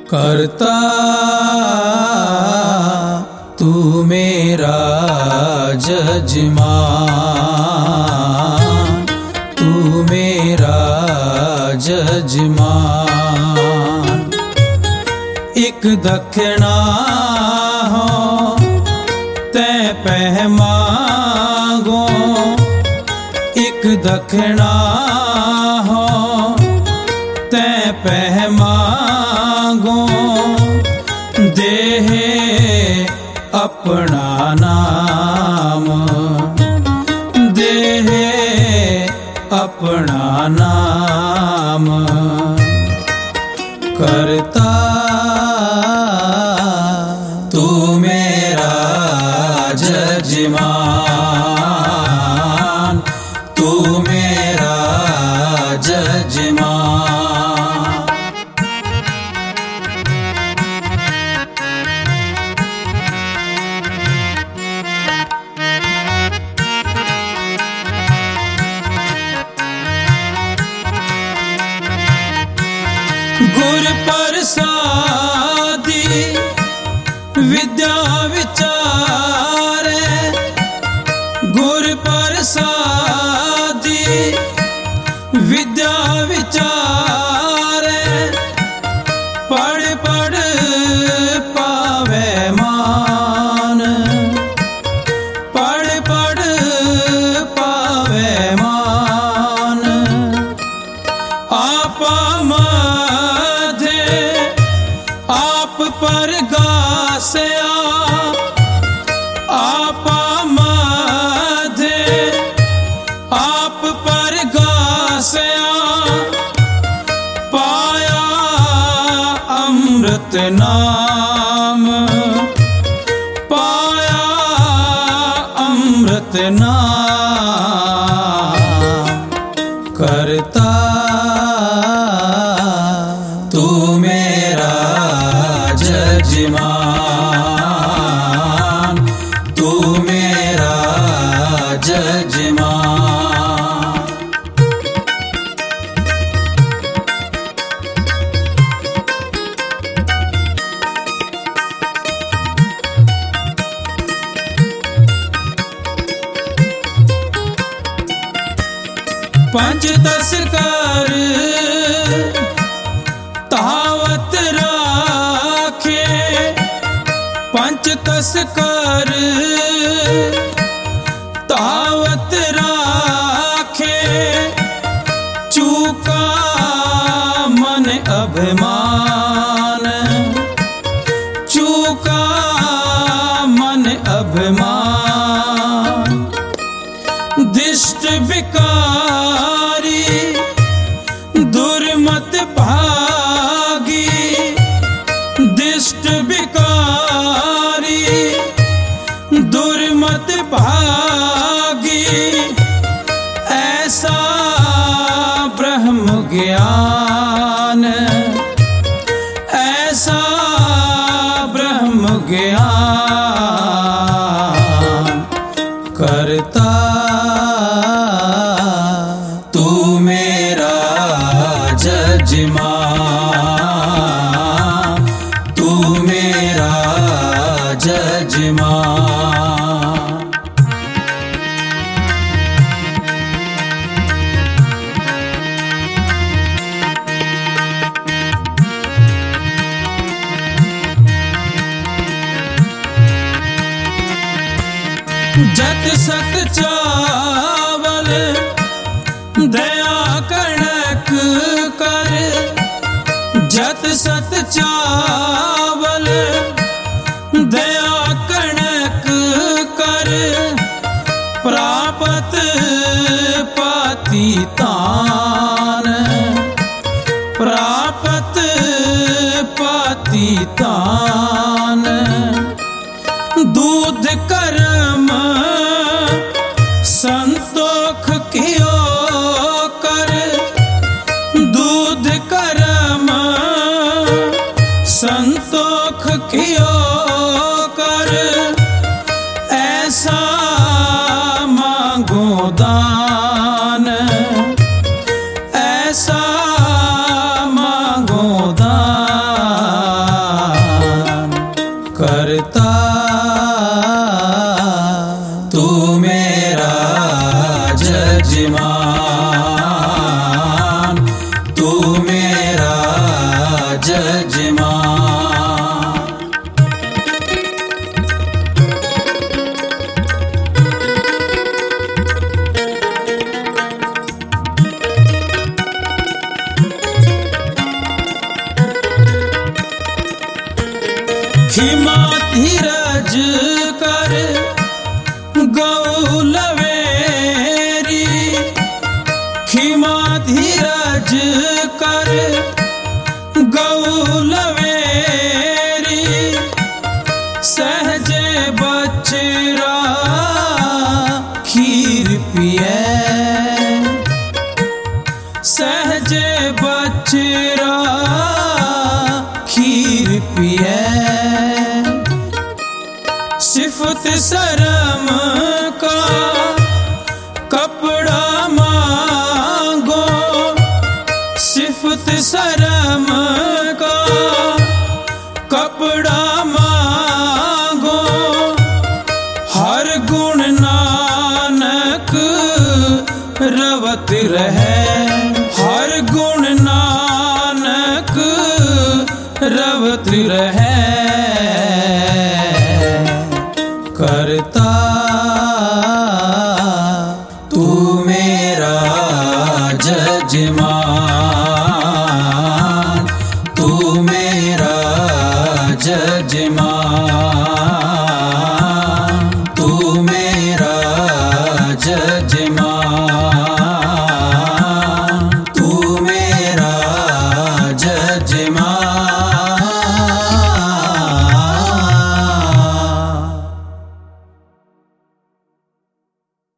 करता तू मेरा जजमान, तू मेरा जजमान। एक दक्षिणा हो तै पह मांगो, एक दक्षिणा हो तै पह मांगो। देह अपना नाम, देह अपना नाम। करता तू मेरा जजमान, तू मेरा जजमान। गुर प्रसादी विद्या विचारे, गुर प्रसादी विद्या विचारे। पढ़ पढ़ पावे मान, पढ़ पढ़ पावे मान। आपा आप पर गासया, आपा माधे आप पर गासया। पाया अमृत नाम, पाया अमृत नाम। करता तू मेरा जजमान, तू मेरा जजमान। पंच दस कर तावत राखे, पंच दस कर तावत राखे। चूका मन अभिमान, चूका मन अभिमान। दिष्ट विकारी दुर्मत भागी, दिष्ट विकारी दुर्मत भागी। ऐसा ब्रह्म ज्ञान, ऐसा ब्रह्म ज्ञान। करता तू मेरा जजमान, तू मेरा जजमान। जत सत चावल दया कणक कर, जत सत चावल दया कणक कर। प्रापत पाती तान, प्रापत पाती तान। दूध कर्म संतो गौ लवेरी खिमा धीरज कर गौ लवेरी सहजे बचरा खीर पिए सहजे बचरा खीर पिए सिफत शर्म का कपड़ा मांगो सिफत शर्म का कपड़ा मांगो हर गुण नानक रवत रहे